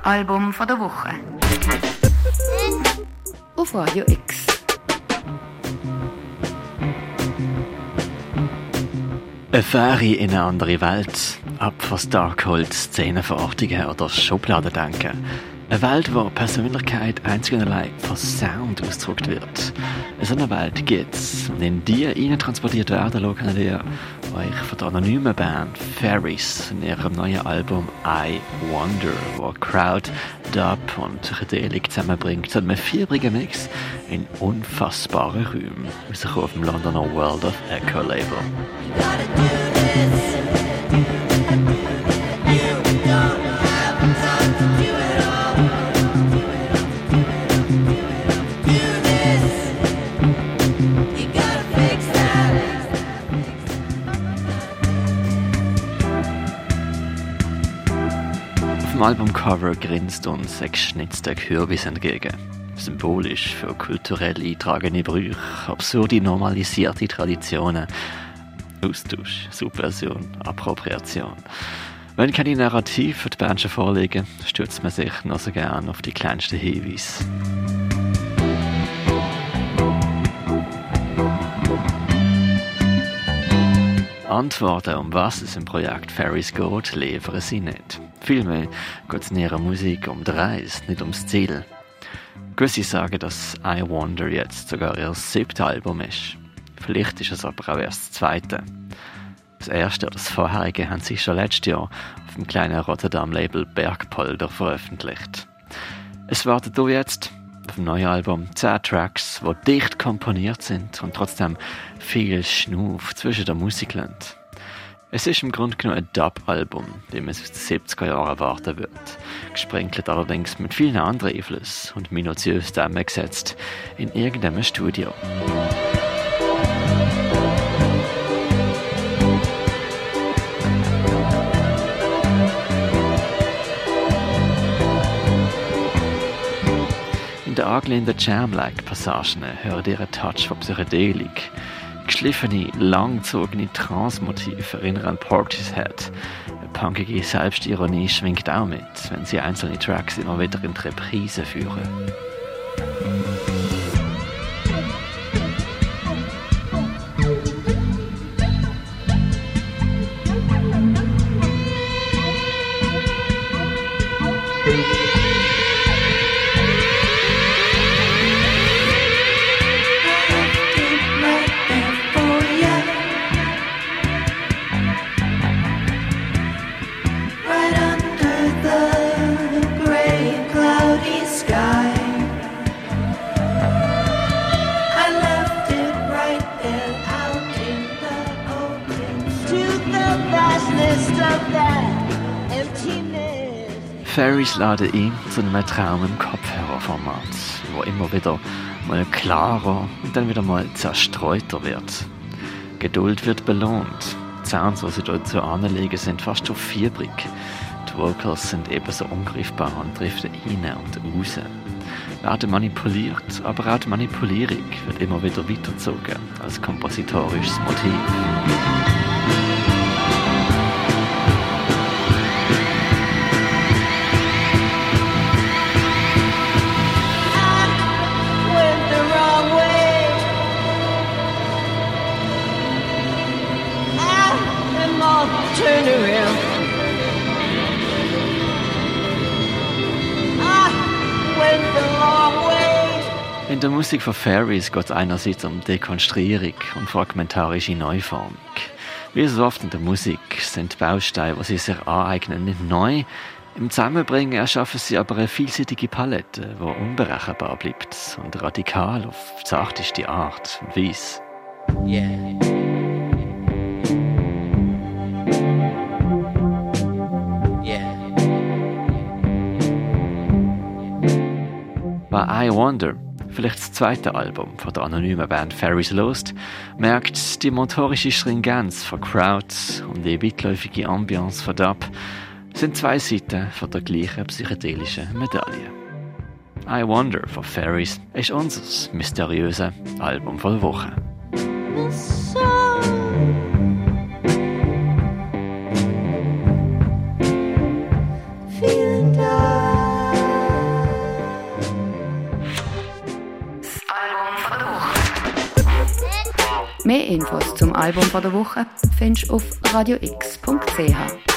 Album von der Woche. Auf Radio X. Eine Fähre in eine andere Welt. Ab von Darkholz, Szenenverortungen oder Schubladendenken. Eine Welt, wo Persönlichkeit einzig und allein von Sound ausgedrückt wird. So eine Welt gibt's. Und in die hineintransportiert werden, schauen wir euch von der anonymen Band Fairies in ihrem neuen Album I Wonder, wo Crowd, Dub und Psychedelik zusammenbringt, zu einem fiebrigen Mix in unfassbaren Räumen, rausgekommen auf dem Londoner World of Echo Label. Auf dem Albumcover grinst uns ein geschnitzter Kürbis entgegen. Symbolisch für kulturell eintragende Brüche, absurde normalisierte Traditionen, Austausch, Subversion, Appropriation. Wenn keine Narrative für die Band schon vorliegen, stürzt man sich noch so gern auf die kleinsten Hinweise. Antworten, um was es im Projekt Fairies geht, liefern sie nicht. Vielmehr geht es in ihrer Musik um die Reise, nicht ums Ziel. Gewisse sagen, dass I Wonder jetzt sogar ihr 7. Album ist. Vielleicht ist es aber auch erst das 2. Das erste oder das vorherige haben sie schon letztes Jahr auf dem kleinen Rotterdam-Label Bergpolder veröffentlicht. Es wartet hier jetzt auf dem neuen Album 10 Tracks, die dicht komponiert sind und trotzdem viel Schnuff zwischen der Musik lässt. Es ist im Grunde genommen ein Dub-Album, wie man es aus den 70er Jahren erwarten wird. Gesprenkelt allerdings mit vielen anderen Einflüssen und minutiös zusammengesetzt in irgendeinem Studio. In den angelehnten Jam-like-Passagen hört ihr einen Touch von Psychedelik. Geschliffene, langgezogene Trance-Motive erinnern an Portishead. Eine punkige Selbstironie schwingt auch mit, wenn sie einzelne Tracks immer wieder in die Reprise führen. Fairies laden ein zu einem Traum im Kopfhörerformat, wo immer wieder mal klarer und dann wieder mal zerstreuter wird. Geduld wird belohnt. Die Sounds, die sie dort so anlegen, sind fast schon fiebrig. Die Vocals sind ebenso ungreifbar und driften rein und raus. Werden manipuliert, aber auch die Manipulierung wird immer wieder weitergezogen als kompositorisches Motiv. Turn around. I went the long way. In der Musik von Fairies geht es einerseits um Dekonstruierung und fragmentarische Neuformung. Wie so oft in der Musik sind die Bausteine, die sie sich aneignen, nicht neu. Im Zusammenbringen erschaffen sie aber eine vielseitige Palette, die unberechenbar bleibt und radikal auf die sachteste Art und Weise. Yeah. Bei I Wonder, vielleicht das 2. Album von der anonymen Band Fairies lost, merkt die motorische Stringenz von Crowd und die weitläufige Ambiance von Dub sind 2 Seiten von der gleichen psychedelischen Medaille. I Wonder von Fairies ist unser mysteriöses Album von der Woche. Feeling dark. von der Woche. Mehr Infos zum Album von der Woche findest du auf radiox.ch.